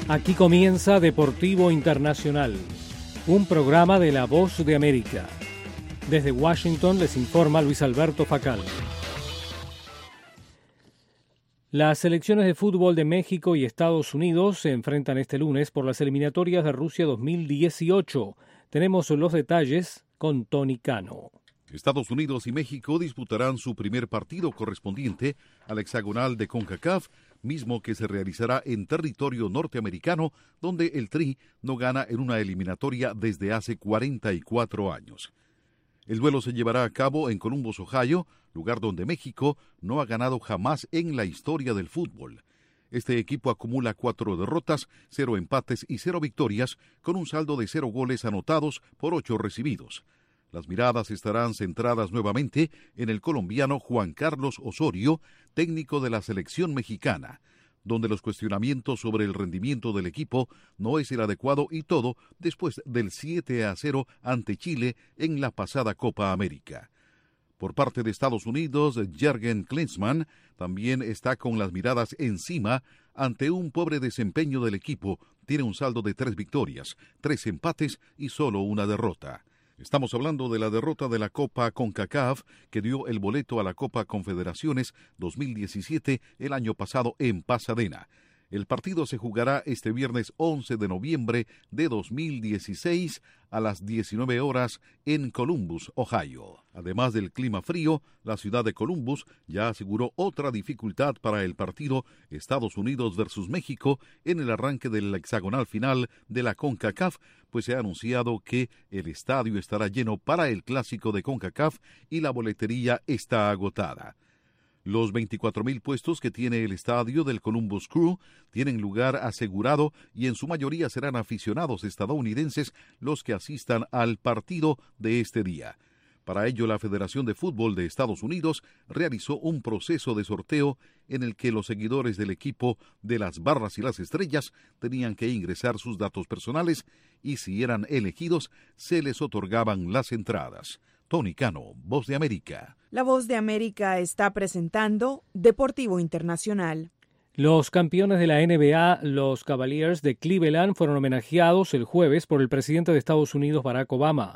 Aquí comienza Deportivo Internacional, un programa de La Voz de América. Desde Washington les informa Luis Alberto Facal. Las selecciones de fútbol de México y Estados Unidos se enfrentan este lunes por las eliminatorias de Rusia 2018. Tenemos los detalles con Tony Cano. Estados Unidos y México disputarán su primer partido correspondiente al hexagonal de CONCACAF, mismo que se realizará en territorio norteamericano, donde el Tri no gana en una eliminatoria desde hace 44 años. El duelo se llevará a cabo en Columbus, Ohio, lugar donde México no ha ganado jamás en la historia del fútbol. Este equipo acumula 4 derrotas, 0 empates y 0 victorias, con un saldo de 0 goles anotados por 8 recibidos. Las miradas estarán centradas nuevamente en el colombiano Juan Carlos Osorio, técnico de la selección mexicana, donde los cuestionamientos sobre el rendimiento del equipo no es el adecuado y todo después del 7-0 ante Chile en la pasada Copa América. Por parte de Estados Unidos, Jürgen Klinsmann también está con las miradas encima ante un pobre desempeño del equipo. Tiene un saldo de 3 victorias, 3 empates y solo una derrota. Estamos hablando de la derrota de la Copa CONCACAF que dio el boleto a la Copa Confederaciones 2017 el año pasado en Pasadena. El partido se jugará este viernes 11 de noviembre de 2016 a las 19 horas en Columbus, Ohio. Además del clima frío, la ciudad de Columbus ya aseguró otra dificultad para el partido Estados Unidos versus México en el arranque del hexagonal final de la CONCACAF, pues se ha anunciado que el estadio estará lleno para el clásico de CONCACAF y la boletería está agotada. Los 24,000 puestos que tiene el estadio del Columbus Crew tienen lugar asegurado y en su mayoría serán aficionados estadounidenses los que asistan al partido de este día. Para ello, la Federación de Fútbol de Estados Unidos realizó un proceso de sorteo en el que los seguidores del equipo de las Barras y las Estrellas tenían que ingresar sus datos personales y si eran elegidos, se les otorgaban las entradas. Tony Cano, Voz de América. La Voz de América está presentando Deportivo Internacional. Los campeones de la NBA, los Cavaliers de Cleveland, fueron homenajeados el jueves por el presidente de Estados Unidos, Barack Obama.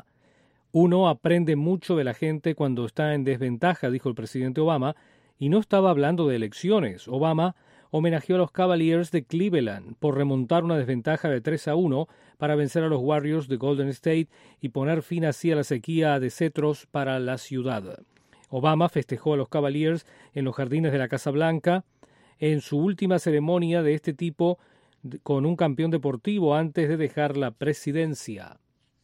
Uno aprende mucho de la gente cuando está en desventaja, dijo el presidente Obama, y no estaba hablando de elecciones. Obama homenajeó a los Cavaliers de Cleveland por remontar una desventaja de 3-1 para vencer a los Warriors de Golden State y poner fin así a la sequía de cetros para la ciudad. Obama festejó a los Cavaliers en los jardines de la Casa Blanca en su última ceremonia de este tipo con un campeón deportivo antes de dejar la presidencia.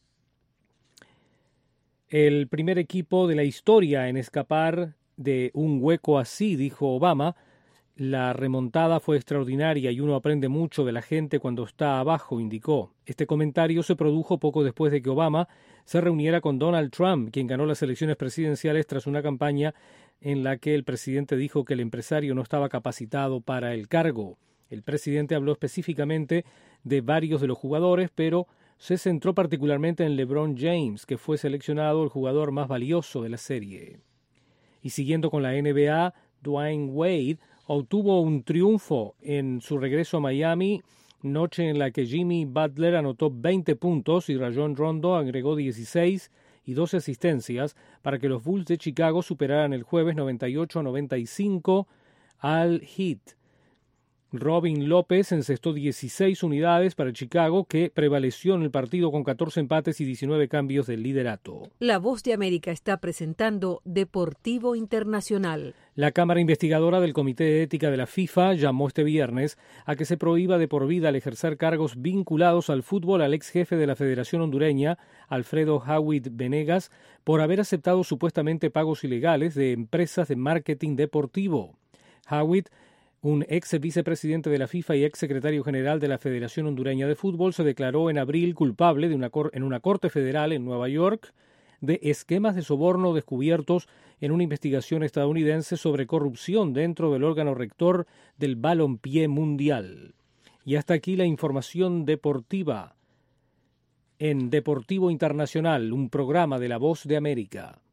El primer equipo de la historia en escapar de un hueco así, dijo Obama. La remontada fue extraordinaria y uno aprende mucho de la gente cuando está abajo, indicó. Este comentario se produjo poco después de que Obama se reuniera con Donald Trump, quien ganó las elecciones presidenciales tras una campaña en la que el presidente dijo que el empresario no estaba capacitado para el cargo. El presidente habló específicamente de varios de los jugadores, pero se centró particularmente en LeBron James, que fue seleccionado el jugador más valioso de la serie. Y siguiendo con la NBA, Dwayne Wade obtuvo un triunfo en su regreso a Miami, noche en la que Jimmy Butler anotó 20 puntos y Rajon Rondo agregó 16 y 12 asistencias para que los Bulls de Chicago superaran el jueves 98-95 al Heat. Robin López encestó 16 unidades para Chicago, que prevaleció en el partido con 14 empates y 19 cambios de liderato. La Voz de América está presentando Deportivo Internacional. La Cámara Investigadora del Comité de Ética de la FIFA llamó este viernes a que se prohíba de por vida al ejercer cargos vinculados al fútbol al ex jefe de la Federación Hondureña, Alfredo Hawid Venegas, por haber aceptado supuestamente pagos ilegales de empresas de marketing deportivo. Hawid, un ex vicepresidente de la FIFA y ex secretario general de la Federación Hondureña de Fútbol, se declaró en abril culpable en una corte federal en Nueva York de esquemas de soborno descubiertos en una investigación estadounidense sobre corrupción dentro del órgano rector del balompié mundial. Y hasta aquí la información deportiva en Deportivo Internacional, un programa de La Voz de América.